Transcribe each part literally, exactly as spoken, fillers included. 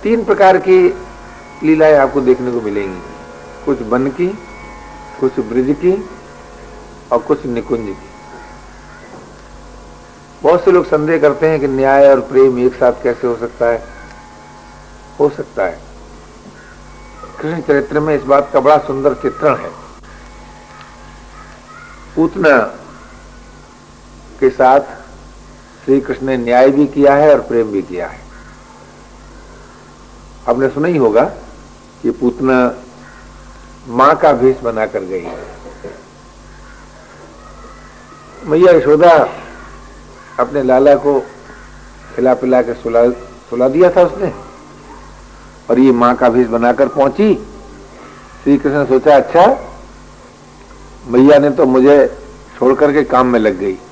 तीन प्रकार की लीलाएं आपको देखने को मिलेंगी, कुछ वन की, कुछ ब्रिज की और कुछ निकुंज की। बहुत से लोग संदेह करते हैं कि न्याय और प्रेम एक साथ कैसे हो सकता है। हो सकता है। कृष्ण चरित्र में इस बात का बड़ा सुंदर चित्रण है। पूतना के साथ श्री कृष्ण ने न्याय भी किया है और प्रेम भी किया है। आपने सुना ही होगा कि पूतना मां का भेष बनाकर गई। मैया यशोदा अपने लाला को खिला पिला के सुला सुला दिया था उसने, और ये मां का भेष बनाकर पहुंची। श्री कृष्ण ने सोचा अच्छा मैया ने तो मुझे छोड़ करके काम में लग गई,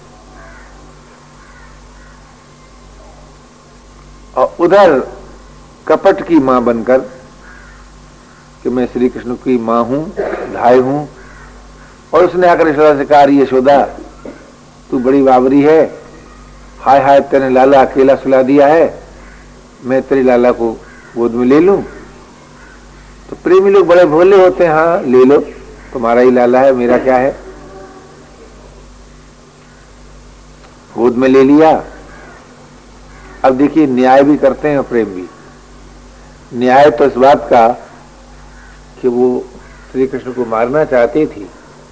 और उधर कपट की मां बनकर कि मैं श्री कृष्ण की मां हूं, भाई हूं, और उसने आकर यशोदा से कहा यशोदा तू बड़ी बावरी है, हाय हाय तेरे लाला अकेला सुला दिया है, मैं तेरी लाला को गोद में ले लूं। तो प्रेमी लोग बड़े भोले होते हैं, हाँ ले लो, तुम्हारा ही लाला है, मेरा क्या है। गोद में ले लिया। अब देखिए न्याय भी करते हैं और प्रेम भी। न्याय तो इस बात का कि वो श्री कृष्ण को मारना चाहती थी,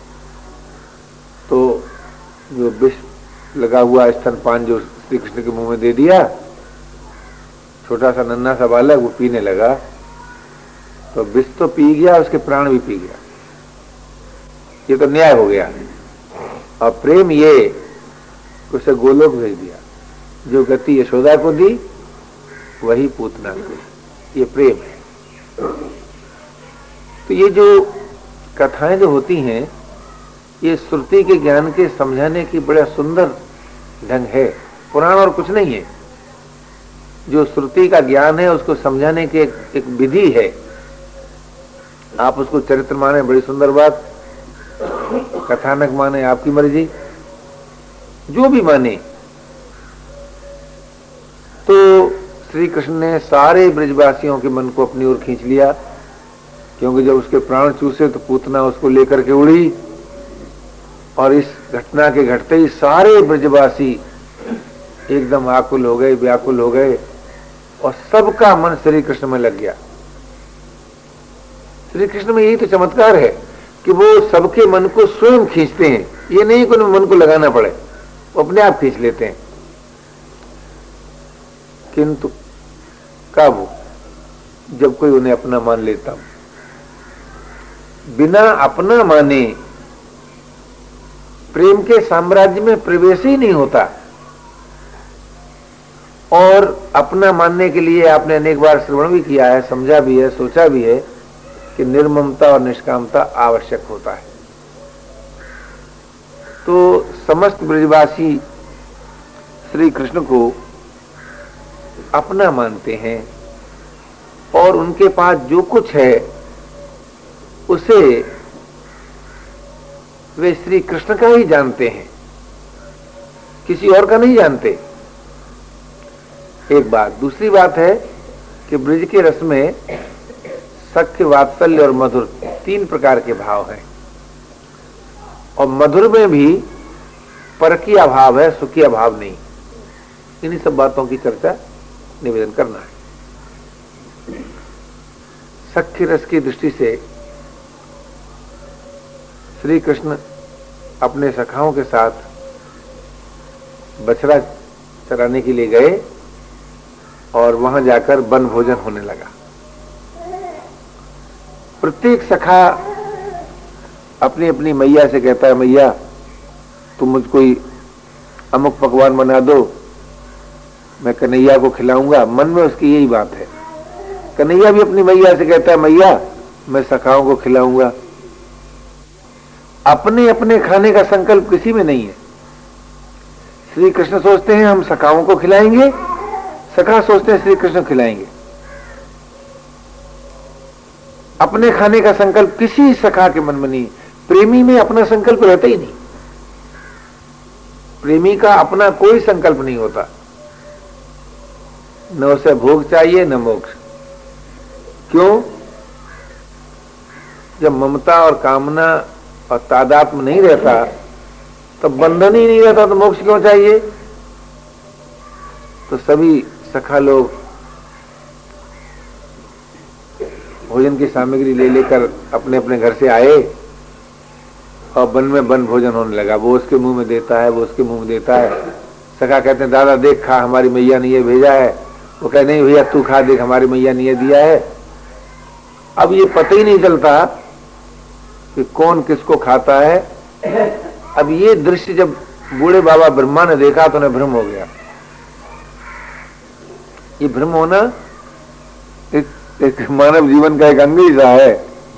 तो जो विष लगा हुआ स्तनपान जो श्री कृष्ण के मुंह में दे दिया, छोटा सा नन्हा सा बालक वो पीने लगा, तो विष तो पी गया, उसके प्राण भी पी गया। ये तो न्याय हो गया। और प्रेम ये उसे गोलोक भेज दिया, जो गति यशोदा को दी वही पूतना को, ये प्रेम है। तो ये जो कथाएं जो होती हैं ये श्रुति के ज्ञान के समझाने की बड़ा सुंदर ढंग है। पुराण और कुछ नहीं है, जो श्रुति का ज्ञान है उसको समझाने की एक, एक विधि है। आप उसको चरित्र माने बड़ी सुंदर बात, कथानक माने आपकी मर्जी, जो भी माने। तो श्री कृष्ण ने सारे ब्रजवासियों के मन को अपनी ओर खींच लिया, क्योंकि जब उसके प्राण चूसे तो पूतना उसको लेकर के उड़ी, और इस घटना के घटते ही सारे ब्रजवासी एकदम आकुल हो गए, व्याकुल हो गए, और सबका मन श्री कृष्ण में लग गया। श्री कृष्ण में यही तो चमत्कार है कि वो सबके मन को स्वयं खींचते हैं। ये नहीं कि उन्हें मन को लगाना पड़े, वो अपने आप खींच लेते हैं। किंतु कब? जब कोई उन्हें अपना मान लेता। बिना अपना माने प्रेम के साम्राज्य में प्रवेश ही नहीं होता। और अपना मानने के लिए आपने अनेक बार श्रवण भी किया है, समझा भी है, सोचा भी है कि निर्ममता और निष्कामता आवश्यक होता है। तो समस्त ब्रजवासी श्री कृष्ण को अपना मानते हैं, और उनके पास जो कुछ है उसे वे श्री कृष्ण का ही जानते हैं, किसी और का नहीं जानते। एक बात। दूसरी बात है कि ब्रज के रस में सख्य, वात्सल्य और मधुर तीन प्रकार के भाव हैं, और मधुर में भी परकीय भाव है, सुखी भाव नहीं। इन्हीं सब बातों की चर्चा निवेदन करना है। सख्य रस की दृष्टि से श्री कृष्ण अपने सखाओं के साथ बछड़ा चराने के लिए गए, और वहां जाकर वन भोजन होने लगा। प्रत्येक सखा अपनी अपनी मैया से कहता है, मैया तुम मुझको अमुक पकवान बना दो, मैं कन्हैया को खिलाऊंगा। मन में उसकी यही बात है। कन्हैया भी अपनी मैया से कहता है, मैया मैं सखाओं को खिलाऊंगा। अपने अपने खाने का संकल्प किसी में नहीं है। श्री कृष्ण सोचते हैं हम सखाओं को खिलाएंगे, सखा सोचते हैं श्री कृष्ण खिलाएंगे। अपने खाने का संकल्प किसी सखा के मन में नहीं। प्रेमी में अपना संकल्प रहता ही नहीं। प्रेमी का अपना कोई संकल्प नहीं होता, न उसे भोग चाहिए न मोक्ष। क्यों? जब ममता और कामना और तादात्म्य नहीं रहता, तो बंधन ही नहीं रहता, तो मोक्ष क्यों चाहिए? तो सभी सखा लोग भोजन की सामग्री ले लेकर अपने अपने घर से आए और वन में वन भोजन होने लगा। वो उसके मुंह में देता है, वो उसके मुंह में देता है। सखा कहते हैं दादा देख खा, हमारी मैया ने ये भेजा है। वो कहे नहीं भैया तू खा देख, हमारी मैया ने ये दिया है। अब ये पता ही नहीं चलता कि कौन किसको खाता है। अब ये दृश्य जब बूढ़े बाबा ब्रह्मा ने देखा तो उन्हें भ्रम हो गया। ये भ्रम होना एक, एक मानव जीवन का एक अंग ही सा है।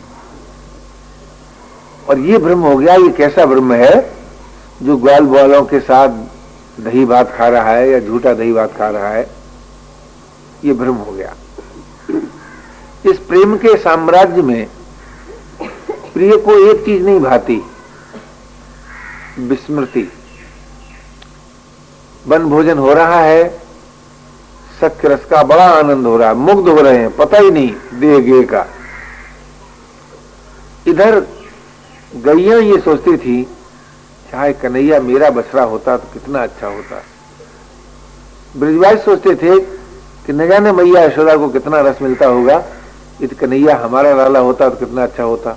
और ये भ्रम हो गया, ये कैसा भ्रम है जो ग्वाल ग्वालों के साथ दही भात खा रहा है या झूठा दही भात खा रहा है, ये भ्रम हो गया। इस प्रेम के साम्राज्य में प्रिय को एक चीज नहीं भाती, विस्मृति। वन भोजन हो रहा है, सख्य रस का बड़ा आनंद हो रहा है, मुग्ध हो रहे हैं, पता ही नहीं देह गे का। इधर गैया ये सोचती थी चाहे कन्हैया मेरा बछड़ा होता तो कितना अच्छा होता। ब्रजवासी सोचते थे कि न जाने मैया यशोदा को कितना रस मिलता होगा, यदि कन्हैया हमारा लाला होता तो कितना अच्छा होता।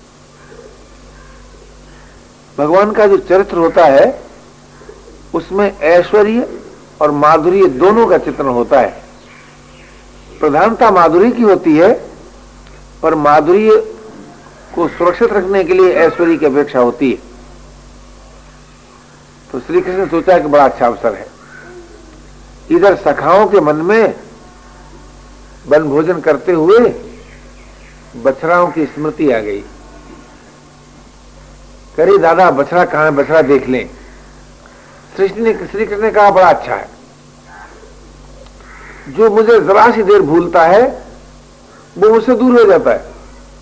भगवान का जो चरित्र होता है उसमें ऐश्वर्य और माधुर्य दोनों का चित्रण होता है। प्रधानता माधुर्य की होती है और माधुर्य को सुरक्षित रखने के लिए ऐश्वर्य की अपेक्षा होती है। तो श्री कृष्ण ने सोचा कि बड़ा अच्छा अवसर है। इधर सखाओं के मन में वन भोजन करते हुए बछड़ाओं की स्मृति आ गई। करे दादा बछड़ा कहां है, बछड़ा देख लें। श्री कृष्ण ने कहा बड़ा अच्छा है, जो मुझे जरा सी देर भूलता है वो मुझसे दूर हो जाता है।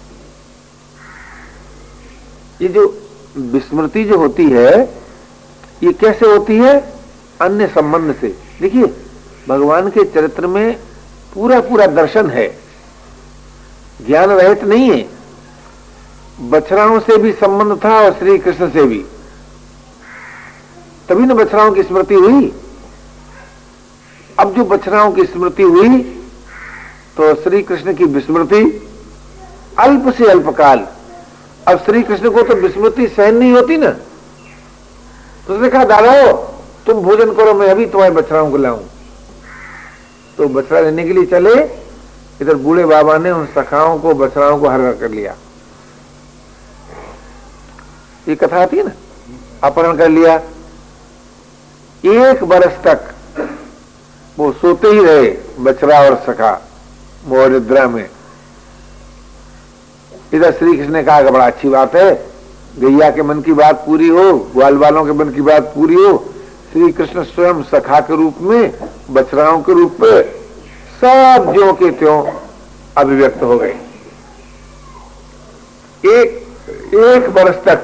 ये जो विस्मृति जो होती है ये कैसे होती है? अन्य संबंध से। देखिए भगवान के चरित्र में पूरा पूरा दर्शन है, ज्ञान रहित नहीं है। बछड़ाओं से भी संबंध था और श्री कृष्ण से भी, तभी न बछड़ाओं की स्मृति हुई। अब जो बछड़ाओं की स्मृति हुई तो श्री कृष्ण की विस्मृति अल्प से अल्पकाल। अब श्री कृष्ण को तो विस्मृति सहन नहीं होती ना, तो उसने कहा दादा तुम भोजन करो, मैं अभी तुम्हारे बछड़ाओं को लाऊं। तो बछड़ा लेने के लिए चले, इधर बूढ़े बाबा ने उन सखाओं को बछड़ाओं को हर कर लिया। ये कथा आती है ना, अपहरण कर लिया। एक बरस तक वो सोते ही रहे बछड़ा और सखा मोहनिद्रा में। इधर श्री कृष्ण ने कहा कि बड़ा अच्छी बात है, गैया के मन की बात पूरी हो, ग्वाल वालों के मन की बात पूरी हो। श्री कृष्ण स्वयं सखा के रूप में, बछड़ाओं के रूप में सब ज्यों के त्यों अभिव्यक्त हो गए। एक एक वर्ष तक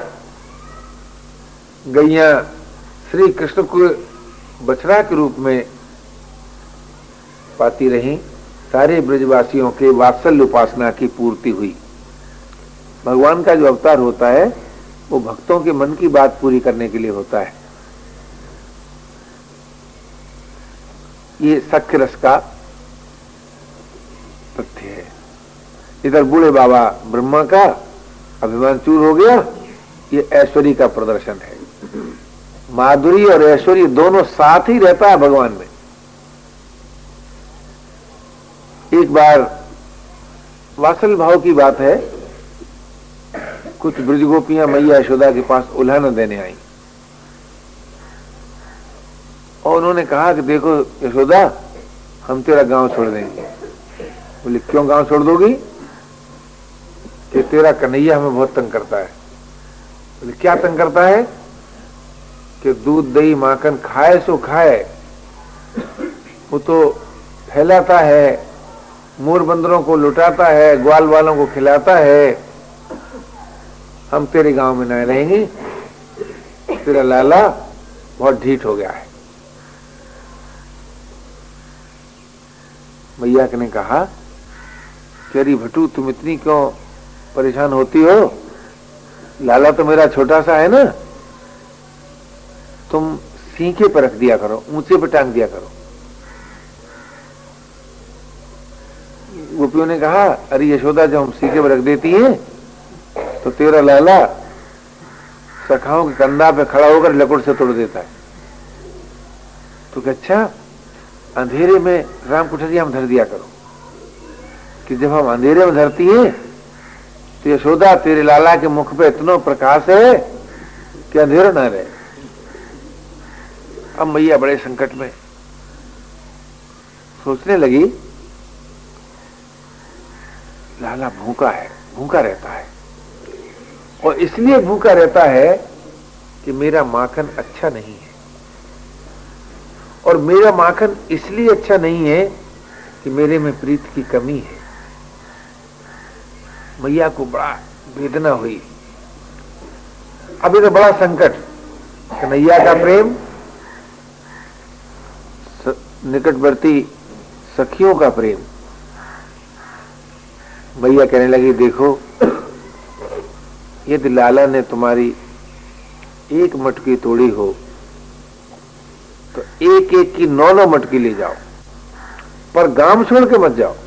गैया श्री कृष्ण को बछड़ा के रूप में पाती रही। सारे ब्रजवासियों के वात्सल्य उपासना की पूर्ति हुई। भगवान का जो अवतार होता है वो भक्तों के मन की बात पूरी करने के लिए होता है। ये सख्य रस का तथ्य है। इधर बूढ़े बाबा ब्रह्मा का अभिमान चूर हो गया, ये ऐश्वर्य का प्रदर्शन है। माधुरी और ऐश्वर्य दोनों साथ ही रहता है भगवान में। एक बार वात्सल्य भाव की बात है, कुछ ब्रजगोपियां मैया यशोदा के पास उल्हाना देने आई और उन्होंने कहा कि देखो यशोदा हम तेरा गांव छोड़ देंगे। बोले क्यों गांव छोड़ दोगी? कि तेरा कन्हैया हमें बहुत तंग करता है। बोले क्या तंग करता है? कि दूध दही माखन खाए सो खाए, वो तो फैलाता है, मोर बंदरों को लुटाता है, ग्वाल वालों को खिलाता है। हम तेरे गांव में न रहेंगे, तेरा लाला बहुत ढीठ हो गया है। मैया ने कहा कि अरे भटू तुम इतनी क्यों परेशान होती हो, लाला तो मेरा छोटा सा है ना, तुम सीखे पर रख दिया करो, ऊंचे पर टांग दिया करो। गोपियों ने कहा अरे यशोदा जब हम सीखे पर रख देती है तो तेरा लाला सखाओं के कंधा पे खड़ा होकर लकड़ से तोड़ देता है। तो क्या अच्छा अंधेरे में राम कुठरिया में धर दिया करो, कि जब हम अंधेरे में धरती है तो यशोदा तेरे लाला के मुख पे इतना प्रकाश है कि अंधेरा ना रहे। अब मैया बड़े संकट में सोचने लगी, लाला भूखा है, भूखा रहता है, और इसलिए भूखा रहता है कि मेरा माखन अच्छा नहीं है, और मेरा माखन इसलिए अच्छा नहीं है कि मेरे में प्रीत की कमी है। मैया को बड़ा वेदना हुई। अभी तो बड़ा संकट, कन्हैया का प्रेम, निकटवर्ती सखियों का प्रेम। मैया कहने लगी देखो, यदि लाला ने तुम्हारी एक मटकी तोड़ी हो तो एक एक की नौ नौ मटकी ले जाओ, पर गांव छोड़ के मत जाओ।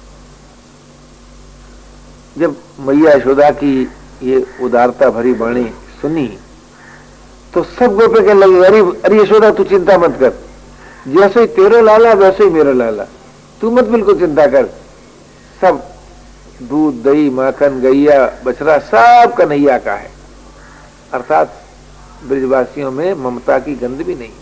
जब मैया यशोदा की ये उदारता भरी वाणी सुनी तो सब गोपे कहने लगे अरे अरे यशोदा तू चिंता मत कर, जैसे ही तेरा लाला वैसे ही मेरा लाला, तू मत बिल्कुल चिंता कर। सब दूध दही माखन गैया बछड़ा सब कन्हैया का है, अर्थात ब्रजवासियों में ममता की गंध भी नहीं।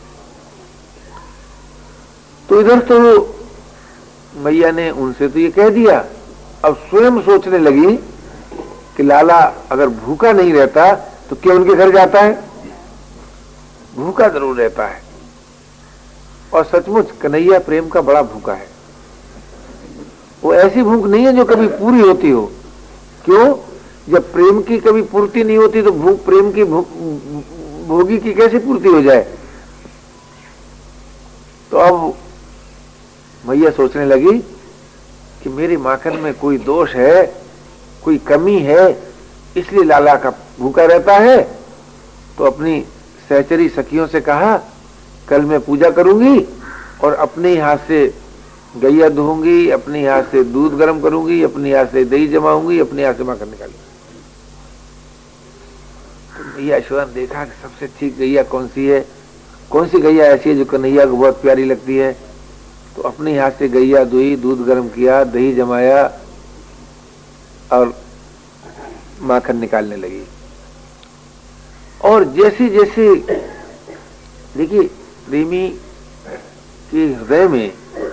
तो इधर तो मैया ने उनसे तो ये कह दिया, अब स्वयं सोचने लगी कि लाला अगर भूखा नहीं रहता तो क्यों उनके घर जाता है, भूखा जरूर रहता है। और सचमुच कन्हैया प्रेम का बड़ा भूखा है। वो ऐसी भूख नहीं है जो कभी पूरी होती हो। क्यों? जब प्रेम की कभी पूर्ति नहीं होती तो भूख प्रेम की भोगी की कैसे पूर्ति हो जाए। तो अब मैया सोचने लगी कि मेरे माखन में कोई दोष है, कोई कमी है, इसलिए लाला का भूखा रहता है। तो अपनी सहचरी सखियों से कहा कल मैं पूजा करूंगी और अपने ही हाथ से गैया धोऊंगी, अपने हाथ से दूध गर्म करूंगी, अपने हाथ से दही जमाऊंगी, अपने हाथ से माखन निकालूंगी। तो मैया यशोदा ने देखा कि सबसे ठीक गैया कौन सी है, कौन सी गैया ऐसी है जो कन्हैया को बहुत प्यारी लगती है। तो अपने हाथ से गैया धोई, दूध गर्म किया, दही जमाया और माखन निकालने लगी। और जैसे जैसे देखिए प्रेमी के हृदय में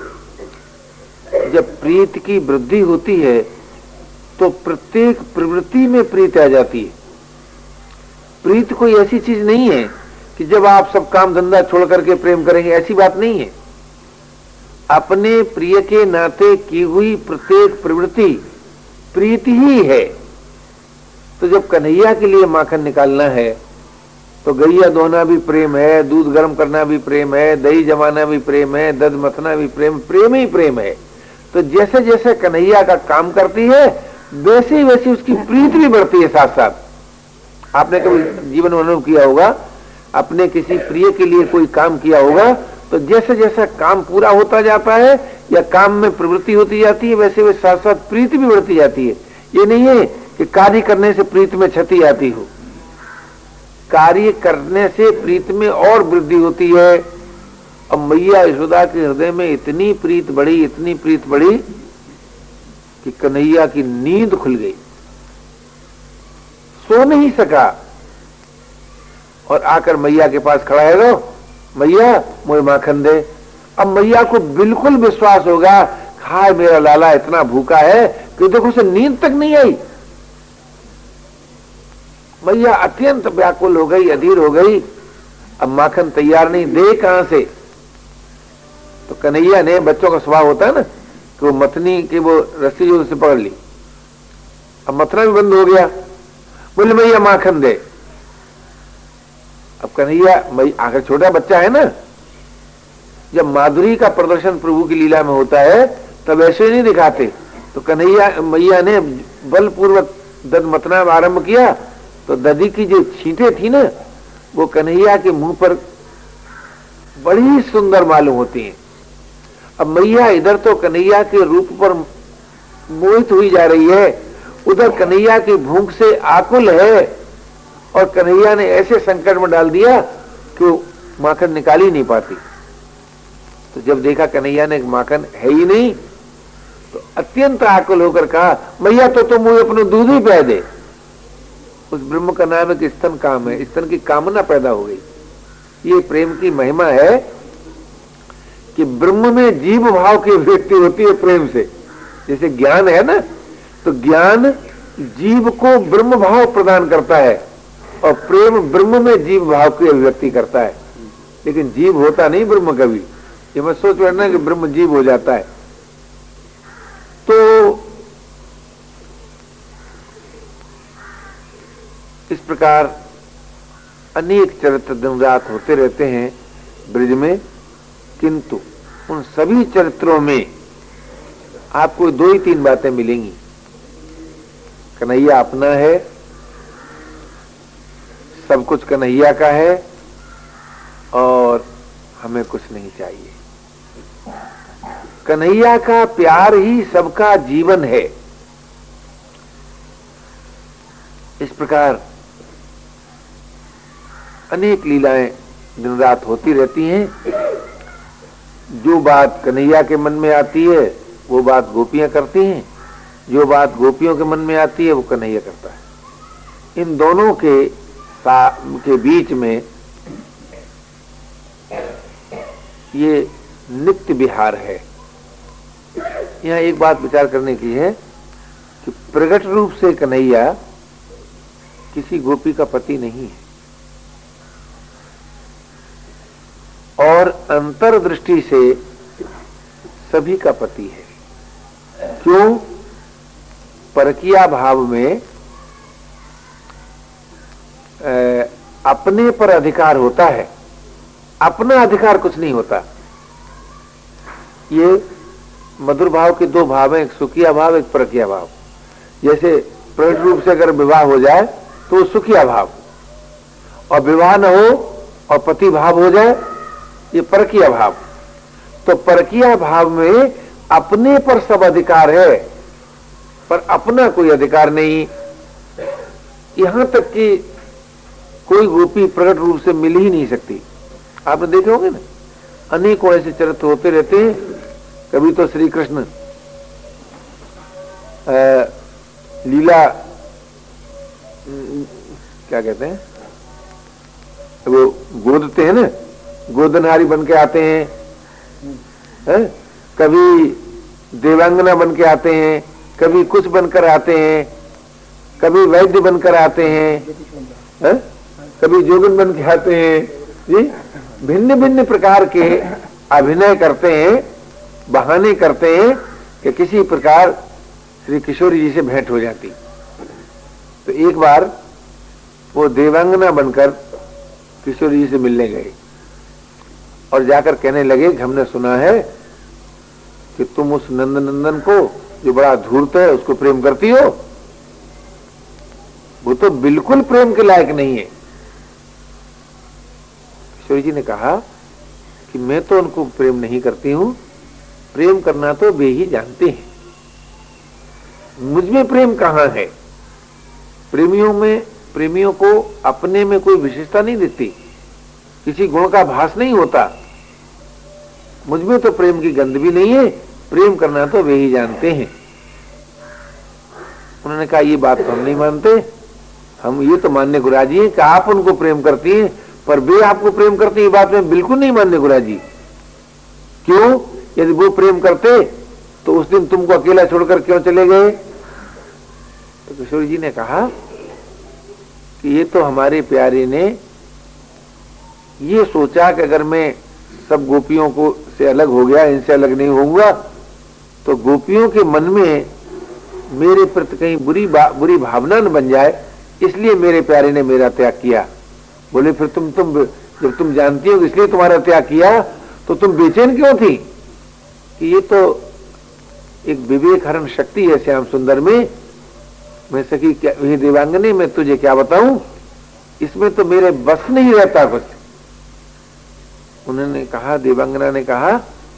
जब प्रीत की वृद्धि होती है तो प्रत्येक प्रवृत्ति में प्रीत आ जाती है। प्रीत कोई ऐसी चीज नहीं है कि जब आप सब काम धंधा छोड़ करके प्रेम करेंगे, ऐसी बात नहीं है। अपने प्रिय के नाते की हुई प्रत्येक प्रवृत्ति प्रीत ही है। तो जब कन्हैया के लिए माखन निकालना है तो गैया धोना भी प्रेम है, दूध गर्म करना भी प्रेम है, दही जमाना भी प्रेम है, दध मथना भी प्रेम, प्रेम ही प्रेम है। तो जैसे जैसे कन्हैया का काम करती है वैसे ही वैसी उसकी प्रीत भी बढ़ती है साथ साथ। आपने कभी जीवन में अनुभव किया होगा, अपने किसी प्रिय के लिए कोई काम किया होगा तो जैसे जैसा काम पूरा होता जाता है या काम में प्रवृत्ति होती जाती है वैसे वैसे साथ साथ प्रीति भी बढ़ती जाती है। ये नहीं है कि कार्य करने से प्रीत में क्षति आती हो, कार्य करने से प्रीत में और वृद्धि होती है। अब मैया यशोदा के हृदय में इतनी प्रीत बढ़ी, इतनी प्रीत बढ़ी कि कन्हैया की नींद खुल गई, सो नहीं सका और आकर मैया के पास खड़ा है, लो मैया मुझे माखन दे। अब मैया को बिल्कुल विश्वास होगा हाय मेरा लाला इतना भूखा है कि देखो उसे नींद तक नहीं आई। मैया अत्यंत व्याकुल हो गई, अधीर हो गई। अब माखन तैयार नहीं, दे कहां से। तो कन्हैया ने, बच्चों का स्वभाव होता है ना कि वो मथनी की वो रस्सी जो उसे पकड़ ली, अब मथना भी बंद हो गया। बोले मैया माखन दे। अब कन्हैया, आखिर छोटा बच्चा है ना, जब माधुरी का प्रदर्शन प्रभु की लीला में होता है तब ऐसे नहीं दिखाते, तो कन्हैया मैया ने बलपूर्वक दंतमथना आरंभ किया तो दधी की जो छींटे थी ना वो कन्हैया के मुंह पर बड़ी सुंदर मालूम होती हैं। अब मैया इधर तो कन्हैया के रूप पर मोहित हुई जा रही है, उधर कन्हैया की भूख से आकुल है और कन्हैया ने ऐसे संकट में डाल दिया कि वो माखन निकाल ही नहीं पाती। तो जब देखा कन्हैया ने माखन है ही नहीं तो अत्यंत आकुल होकर कहा, मैया तो तुम मुझे अपने दूध ही पिला दे। उस ब्रह्म का नाम एक स्तन काम है, स्तन की कामना पैदा हो गई। ये प्रेम की महिमा है कि ब्रह्म में जीव भाव की अभिव्यक्ति होती है प्रेम से। जैसे ज्ञान है ना, तो ज्ञान जीव को ब्रह्म भाव प्रदान करता है और प्रेम ब्रह्म में जीव भाव की अभिव्यक्ति करता है। लेकिन जीव होता नहीं ब्रह्म कभी, ये मत सोच बैठना कि ब्रह्म जीव हो जाता है। तो इस प्रकार अनेक चरित्र दिन रात होते रहते हैं ब्रज में, किंतु उन सभी चरित्रों में आपको दो ही तीन बातें मिलेंगी। कन्हैया अपना है, सब कुछ कन्हैया का है और हमें कुछ नहीं चाहिए। कन्हैया का प्यार ही सबका जीवन है। इस प्रकार अनेक लीलाएं दिन रात होती रहती हैं। जो बात कन्हैया के मन में आती है वो बात गोपियां करती हैं, जो बात गोपियों के मन में आती है वो कन्हैया करता है। इन दोनों के के बीच में ये नित्य विहार है। यहाँ एक बात विचार करने की है कि प्रकट रूप से कन्हैया किसी गोपी का पति नहीं है और अंतर्दृष्टि से सभी का पति है। क्यों? परकीया भाव में ए, अपने पर अधिकार होता है, अपना अधिकार कुछ नहीं होता। ये मधुर भाव के दो भाव हैं, एक सुखिया भाव एक परकीया भाव। जैसे प्रकट रूप से अगर विवाह हो जाए तो सुखिया भाव, और विवाह न हो और पति भाव हो जाए ये परकीया भाव। तो परकीया भाव में अपने पर सब अधिकार है पर अपना कोई अधिकार नहीं। यहां तक कि कोई गोपी प्रकट रूप से मिल ही नहीं सकती। आपने देखे होंगे ना, अनेकों ऐसे चरित्र होते रहते हैं। कभी तो श्री कृष्ण लीला क्या कहते हैं, वो गोदते हैं ना, गोदनहारी बन के आते हैं, है? कभी देवांगना बन के आते हैं, कभी कुछ बनकर आते हैं, कभी वैद्य बनकर आते हैं, है? कभी जोगन बन के आते हैं। जी, भिन्न भिन्न प्रकार के अभिनय करते हैं, बहाने करते हैं कि किसी प्रकार श्री किशोरी जी से भेंट हो जाती। तो एक बार वो देवांगना बनकर किशोरी जी से मिलने गए और जाकर कहने लगे कि हमने सुना है कि तुम उस नंदनंदन को जो बड़ा धूर्त है उसको प्रेम करती हो। वो तो बिल्कुल प्रेम के लायक नहीं है। किशोरी जी ने कहा कि मैं तो उनको प्रेम नहीं करती हूं, प्रेम करना तो वे ही जानते हैं, मुझ में प्रेम कहां है। प्रेमियों में प्रेमियों को अपने में कोई विशेषता नहीं दिखती, किसी गुण का भास नहीं होता। मुझ में तो प्रेम की गंध भी नहीं है, प्रेम करना तो वे ही जानते हैं। उन्होंने कहा ये बात तो हम नहीं मानते, हम ये तो मानने को राजी हैं कि आप उनको प्रेम करती हैं, पर वे आपको प्रेम करते, ये बात में बिल्कुल नहीं मानने को राजी। क्यों? यदि वो प्रेम करते तो उस दिन तुमको अकेला छोड़कर क्यों चले गए? तो किशोर जी ने कहा कि ये तो हमारे प्यारे ने ये सोचा कि अगर मैं सब गोपियों को से अलग हो गया, इनसे अलग नहीं होऊंगा, तो गोपियों के मन में मेरे प्रति कहीं बुरी बुरी भावना न बन जाए, इसलिए मेरे प्यारे ने मेरा त्याग किया। बोले फिर तुम तुम जब तुम जानती हो इसलिए तुम्हारा त्याग किया तो तुम बेचैन क्यों थी कि ये तो एक विवेक हरण शक्ति है श्याम सुंदर में। मैं सखी क्या ये देवांगने मैं तुझे क्या बताऊं, इसमें तो मेरे बस नहीं रहता कुछ। उन्होंने कहा, देवांगना ने कहा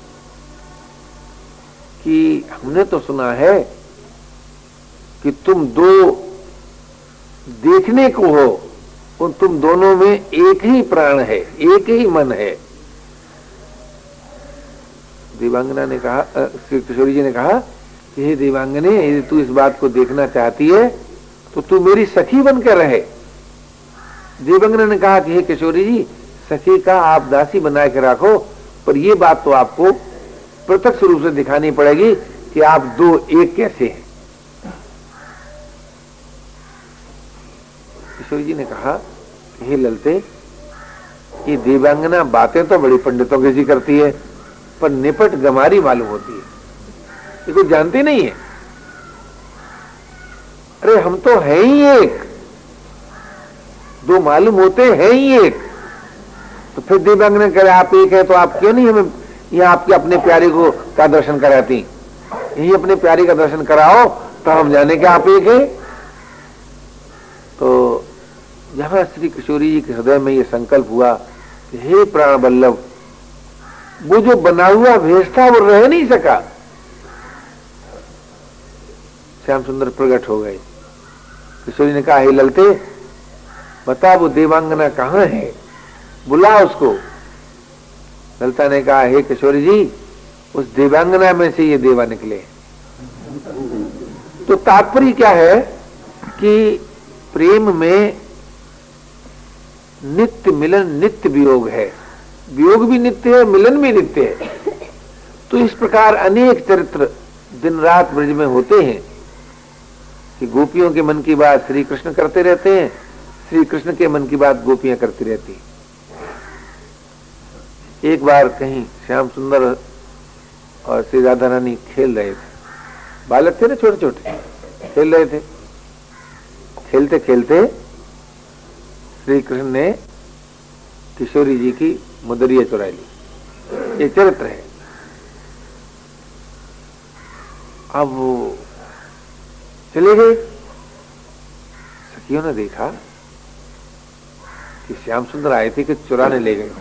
कि हमने तो सुना है कि तुम दो देखने को हो और तुम दोनों में एक ही प्राण है, एक ही मन है। देवांगना ने कहा, श्री किशोरी जी ने कहा कि हे देवांगने, यदि तू इस बात को देखना चाहती है तो तू मेरी सखी बनकर रहे। देवांगना ने कहा कि हे किशोरी जी, सखी का आप दासी बना के रखो, पर यह बात तो आपको प्रत्यक्ष रूप से दिखानी पड़ेगी कि आप दो एक कैसे हैं। किशोरी जी ने कहा, हे ललते, ये देवांगना बातें तो बड़ी पंडितों की सी करती है, पर निपट गमारी मालूम होती है, ये कुछ जानती नहीं है। अरे हम तो है ही एक, दो मालूम होते हैं ही एक। तो फिर देवांगना करे आप एक है तो आप क्यों नहीं हमें यहाँ आपके अपने प्यारे को का दर्शन कराती, यही अपने प्यारे का दर्शन कराओ तो हम जाने के आप एक है। तो जहां श्री किशोरी जी के हृदय में ये संकल्प हुआ कि हे प्राण वल्लभ, वो जो बना हुआ भेष था वो रह नहीं सका। श्याम सुंदर प्रकट हो गए। किशोरी ने कहा, हे ललते, बता वो देवांगना कहां है, बुला उसको। ललता ने कहा, हे किशोरी जी, उस देवांगना में से ये देवा निकले। तो तात्पर्य क्या है कि प्रेम में नित्य मिलन नित्य वियोग है, वियोग भी नित्य है, मिलन भी नित्य है। तो इस प्रकार अनेक चरित्र दिन रात ब्रज में होते हैं कि गोपियों के मन की बात श्री कृष्ण करते रहते हैं, श्री कृष्ण के मन की बात गोपियां करती रहती हैं। एक बार कहीं श्याम सुंदर और श्री राधा रानी खेल रहे थे, बालक थे ना, छोटे छोटे खेल रहे थे। खेलते खेलते श्री कृष्ण ने किशोरी जी की मुदरिया चुरा ली। ये चरित्र है। अब वो चले गए। सखियों ने देखा कि श्याम सुंदर आए थे कि चुराने ले गए।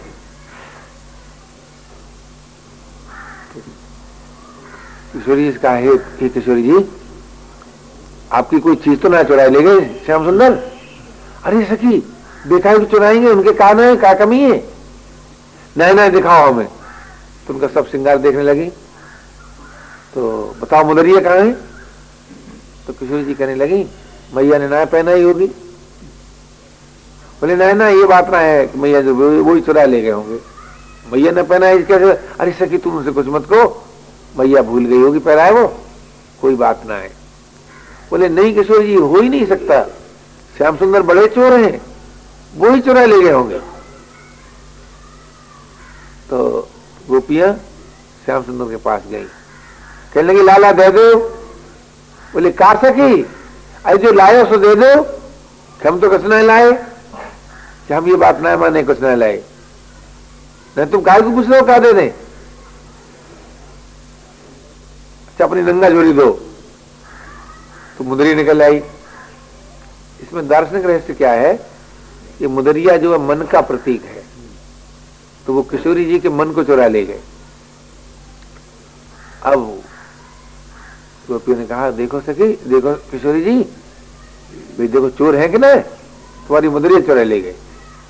किशोरी जी कहा, हे किशोरी जी, आपकी कोई चीज तो ना चुराए ले गए श्याम सुंदर? अरे सखी, देखा है कि चुराएंगे, उनके कान है, क्या कमी है? नहीं नहीं, दिखाओ हमें। तो उनका सब श्रृंगार देखने लगी। तो बताओ मुदरिया कहाँ है? तो किशोरी जी कहने लगी, मैया ने ना पहना ही होगी। बोले नहीं ना, ये बात ना है कि मैया जो वो ही चुरा ले गए होंगे, मैया ने पहना है कैसे? अरे सखी, तुम उनसे कुछ मत कहो, मैया भूल गई होगी, पहना है वो, कोई बात ना है। बोले नहीं किशोर जी, हो ही नहीं सकता, श्याम सुंदर बड़े चोर हैं, वो ही चुरा ले गए होंगे। तो गोपियां श्याम सुंदर के पास गई, कहने लगी, लाला दे दो। बोले का सखी, अरे जो लाए सो दे दो, हम तो कुछ नहीं लाए, कि हम ये बात ना माने, कुछ नहीं लाए। नहीं तुम काय को पूछ रहे हो, क्या दे दें? अच्छा अपनी नंगा जोड़ी दो। तो मुदरी निकल आई। इसमें दार्शनिक रहस्य क्या है? ये मुदरिया जो है मन का प्रतीक है, तो वो किशोरी जी के मन को चुरा ले गए। अब गोपियों ने कहा, देखो सखी, देखो किशोरी जी, भाई देखो चोर है कि ना, तुम्हारी मुदरिया चुरा ले गए।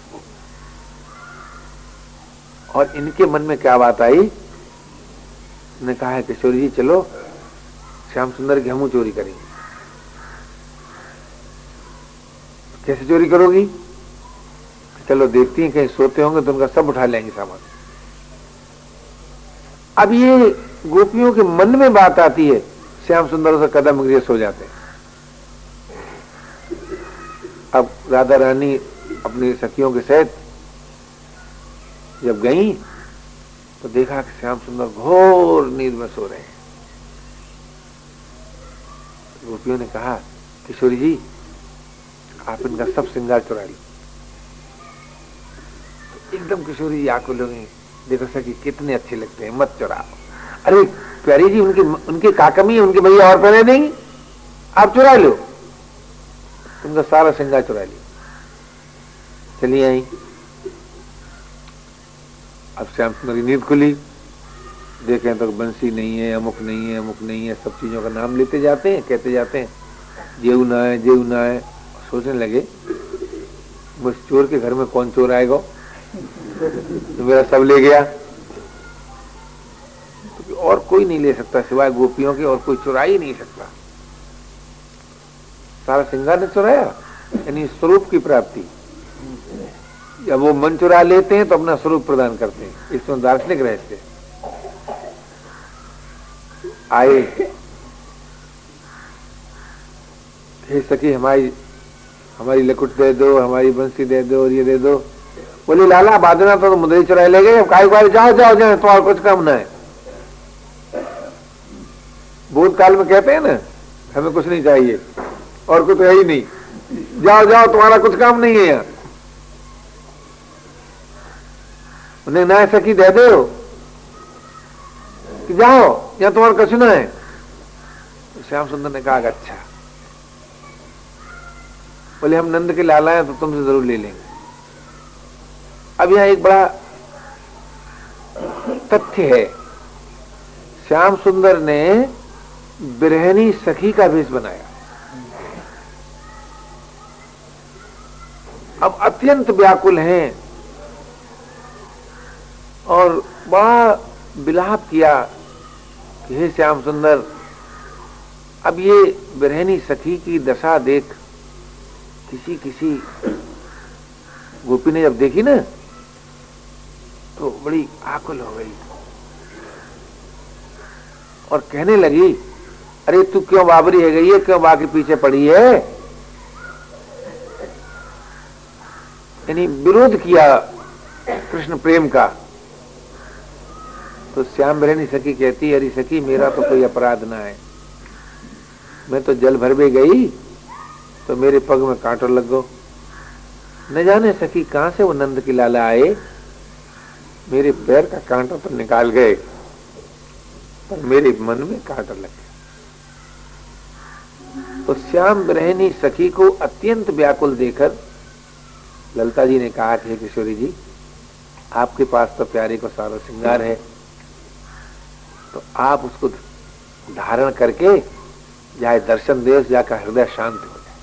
और इनके मन में क्या बात आई, ने कहा है किशोरी जी चलो श्याम सुंदर की हम चोरी करेंगे। कैसे चोरी करोगी? चलो देखती हैं, कहीं सोते होंगे तो उनका सब उठा लेंगे सामान। अब ये गोपियों के मन में बात आती है, श्याम सुंदर से कदम गिरे सो जाते हैं। अब राधा रानी अपनी सखियों के सहित जब गई तो देखा कि श्याम सुंदर घोर नींद में सो रहे हैं। गोपियों ने कहा, किशोरी जी आप इनका सब श्रृंगार चुरा ली। तो एकदम किशोरी जी आंखों लोगी, देखो सखी कितने अच्छे लगते हैं, मत चुराओ, अरे प्यारी जी, उनकी उनकी का कमी है, उनके भैया और पहने देंगी, आप चुरा लो। तुमका सारा श्रृंगार चुरा लिया। चलिए आई। अब श्याम सुंदर की नींद खुली, देखें तो बंसी नहीं है, अमुक नहीं है, अमुक नहीं है, सब चीजों का नाम लेते जाते हैं, कहते जाते हैं जेऊ ना है, जेऊ ना है। सोचने लगे उस चोर के घर में कौन चोर आएगा तो मेरा सब ले गया, तो और कोई नहीं ले सकता सिवाय गोपियों के, और कोई चुरा ही नहीं सकता। सारा श्रृंगार ने चुराया, यानी स्वरूप की प्राप्ति। जब वो मन चुरा लेते हैं तो अपना स्वरूप प्रदान करते हैं, इसमें दार्शनिक रहस्य। आए, हे सखी हमारी हमारी लकुट दे दो, हमारी बंसी दे दो, और ये दे दो। बोली लाला बादना तो मुद्री चुराए ले गए, काय काय जाओ जाओ जाओ, तुम्हारा कुछ काम ना है। भूतकाल में कहते हैं ना, हमें कुछ नहीं चाहिए और कुछ है ही नहीं, जाओ जाओ तुम्हारा कुछ काम नहीं है यहाँ। उन्हें ना सखी दे दो कि जाओ यहाँ तुम्हारा कुछ ना है। तो श्याम सुंदर ने कहा अच्छा, बोले हम नंद के लाला हैं तो तुमसे जरूर ले लेंगे। अब यहां एक बड़ा तथ्य है, श्याम सुंदर ने बिरहनी सखी का भेष बनाया। अब अत्यंत व्याकुल हैं और बड़ा विलाप किया कि हे श्याम सुंदर, अब ये बिरहनी सखी की दशा देख किसी किसी गोपी ने जब देखी ना तो बड़ी आकुल हो गई और कहने लगी अरे तू क्यों बाबरी है गई है, क्यों बाकी पीछे पड़ी है। यानी विरोध किया कृष्ण प्रेम का। तो श्याम बिरहनी सखी कहती अरे सखी मेरा तो कोई अपराध ना है, मैं तो जल भर में गई तो मेरे पग में कांटो लग गो। न जाने सखी कहां से वो नंद की लाला आए, मेरे पैर का कांटा तो निकाल गए पर मेरे मन में कांटा लग गया। तो श्याम बिरहनी सखी को अत्यंत व्याकुल देखकर ललिता जी ने कहा कि किशोरी जी आपके पास तो प्यारे को सारा श्रृंगार है, तो आप उसको धारण करके जाए दर्शन दे, जाकर हृदय शांत हो जाए।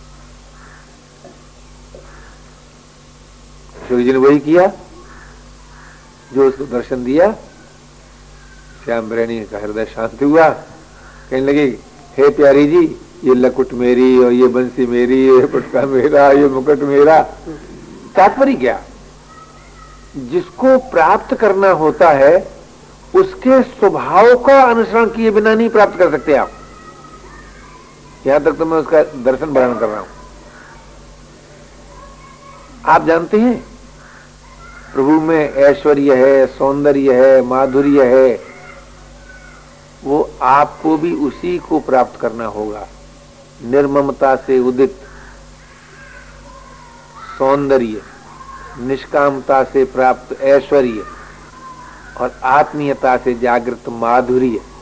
किशोरी जी ने वही किया जो उसको दर्शन दिया। श्याम बिरहनी का हृदय शांत हुआ, कहने लगी हे प्यारी जी ये लकुट मेरी और ये बंसी मेरी, ये पुटका मेरा, ये मुकुट मेरा। तात्पर्य क्या, जिसको प्राप्त करना होता है उसके स्वभाव का अनुसरण किए बिना नहीं प्राप्त कर सकते आप। यहां तक तो मैं उसका दर्शन वर्णन कर रहा हूं। आप जानते हैं प्रभु में ऐश्वर्य है, सौंदर्य है, माधुर्य है, वो आपको भी उसी को प्राप्त करना होगा। निर्ममता से उदित सौंदर्य, निष्कामता से प्राप्त ऐश्वर्य और आत्मीयता से जागृत माधुर्य,